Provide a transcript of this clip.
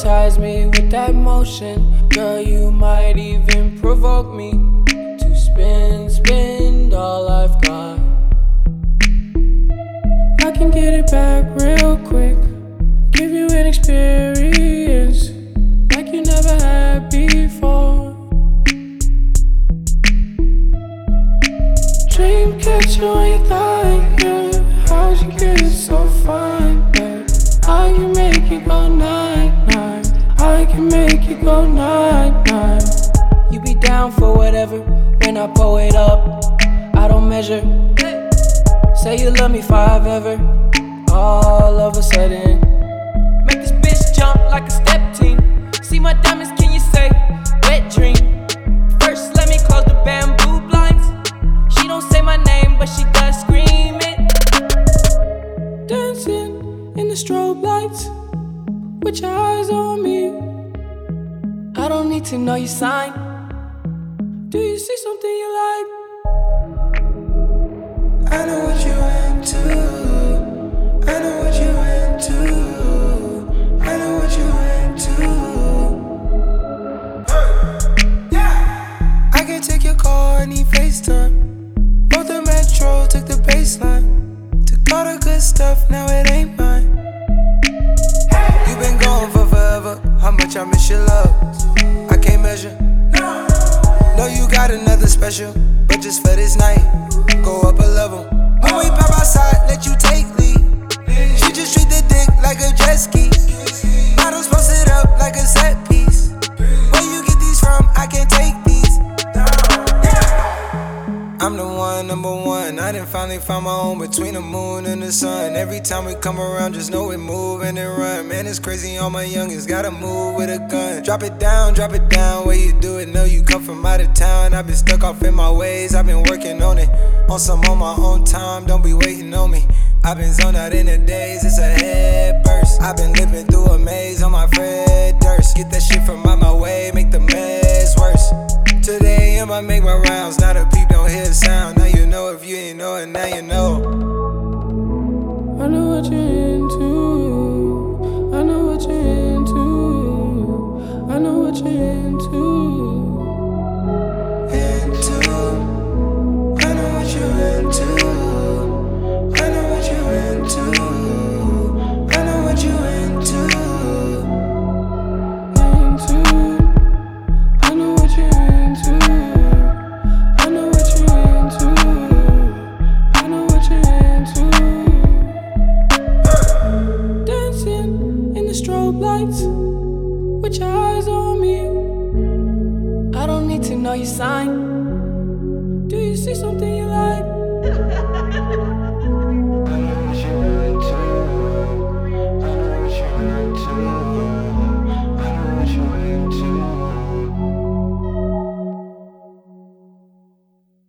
hypnotize me with that motion. Girl, you might even provoke me to spend all I've got. I can get it back real quick, give you an experience like you never had before. Dream catcher on your thigh, yeah. How'd you get it so fine, babe? I can make it go night-night, I can make it go night-night. You be down for whatever, when I pull it up, I don't measure. Say you love me if I've ever, all of a sudden make this bitch jump like a step team. See my diamonds, can you say wet dream? First let me close the bamboo blinds. She don't say my name but she does scream it. Dancing in the strobe lights with your eyes on me. I don't need to know your sign. Do you see something you like? I know what you into. I know what you into. I know what you into. I can take your call, I need FaceTime. Both the metro, took the baseline. Took all the good stuff, now it ain't mine. You been gone for forever. How much I miss your love, I can't measure. Know you got another special, but just for this night, go up a level. When we pop outside, let you take lead. She just treat the dick like a jet ski. Models posted up like a set piece. Where you get these from? I can't take these. I'm the one, number one. I done finally found my own between the moon and the sun. Every time we come around, just know we move and then run. Man, it's crazy, all my youngins gotta move with a gun. Drop it down, where you do it. Know you come from out of town. I've been stuck off in my ways, I've been working on it. On my own time, don't be waiting on me. I've been zoned out in the days, it's a head burst. I've been living through a maze on my Fred Durst. Get that shit from out my way, make the mess worse. Today I make my rounds, now the peep don't hear the sound. Now you know, if you ain't know it, now you know. I know what you're into, I know what you're into, I know what you're into. I know what you're into. I know what you're into. I know what you're into. I know what you're into. I know what you're into. I know what you're into. Dancing in the strobe lights with your eyes on me. I don't need to know your sign. Do you see something you like?